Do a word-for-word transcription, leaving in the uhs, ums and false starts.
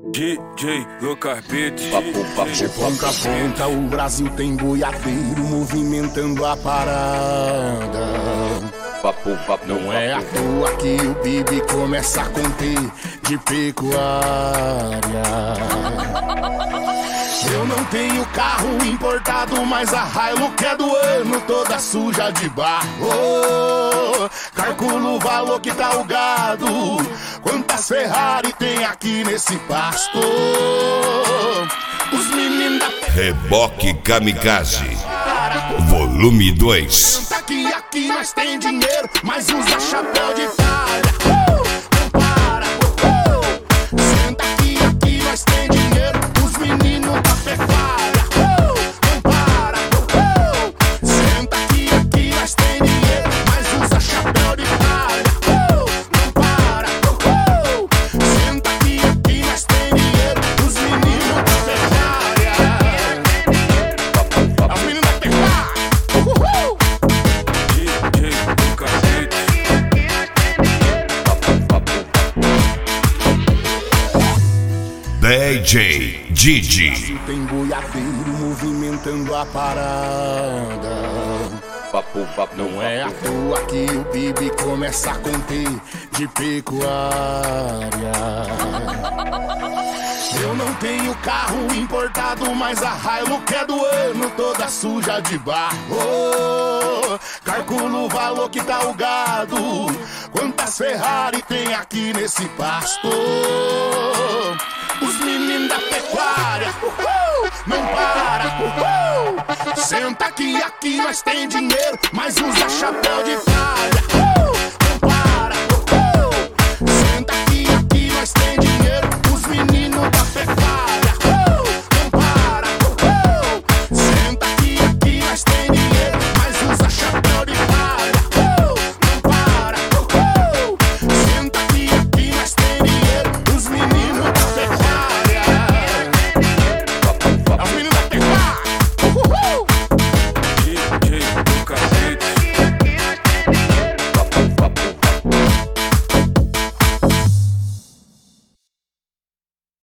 D J Lucas Beats. De ponta a ponta o Brasil tem boiadeiro movimentando a parada. Papo, papo, não é à toa que o Bibi começa a conter de pecuária. Eu não tenho carro importado, mas a Hilux é do ano, toda suja de barro. Calculo o valor que tá o gado, quantas Ferrari tem aqui nesse pasto. Os meninos da Reboque Kamikaze Volume dois. Senta que aqui nós tem dinheiro, mas usa chapéu de palha. Uh, não para, uh, uh. Senta que aqui nós tem dinheiro, os meninos da pecuária. Uh, não para, uh, uh. Senta que aqui nós tem dinheiro, mas usa chapéu de palha. Uh, não para, uh, uh. Senta que aqui nós tem dinheiro, os meninos da pecuária. Os meninos da pecuária. Uhul. D J Didi. Tem boiadeiro movimentando a parada. papo, papo, Não é à toa que o Bibi começa a conter de pecuária. Eu não tenho carro importado, mas a Hilux é do ano, toda suja de barro. Calculo o valor que tá o gado, quantas Ferrari tem aqui nesse pasto. Os meninos da pecuária, uhul, não para, uhul. Senta que aqui nós tem dinheiro, mas usa chapéu de palha. Uh, não para, uhul. Senta que aqui nós tem dinheiro,